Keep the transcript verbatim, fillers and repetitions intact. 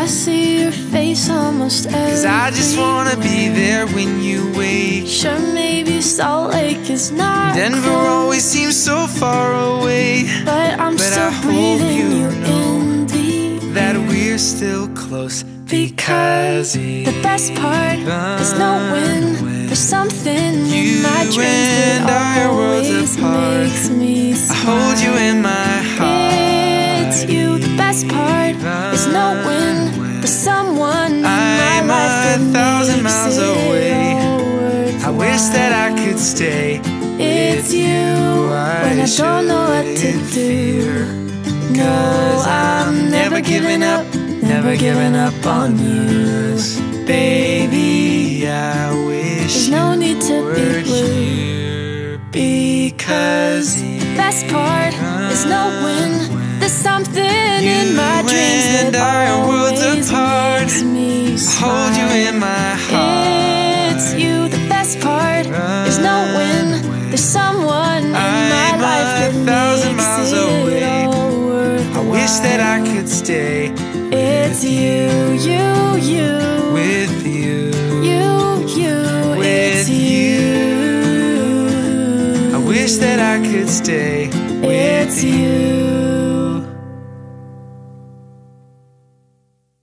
I see your face almost every Cause I just wanna be there when you wake. Sure, maybe Salt Lake is not Denver close, always seems so far away, but I'm but still I hope breathing you you know in deep. that we're still close. Because The best part is knowing there's something in you my dreams and that I are worlds always apart. makes me I smile. hold you in my heart. It's you. The best part is knowing there's someone in my I'm life that a thousand makes miles it away. all I wish that I could stay. It's with you when I don't know what to shouldn't do. fear. No, Cause I'm never giving up, never giving up on you. Baby, I wish There's no need to you be were blue, here. because the best part is knowing there's something in my You dreams and that I are worlds always apart. makes me I smile. hold you in my heart. It's you. The best part is knowing there's someone in my I'm life a that thousand makes miles it away. all worthwhile. I wish that I could stay It's you, you, you, with you. you, you. With It's you. I wish that I could stay with It's you. you.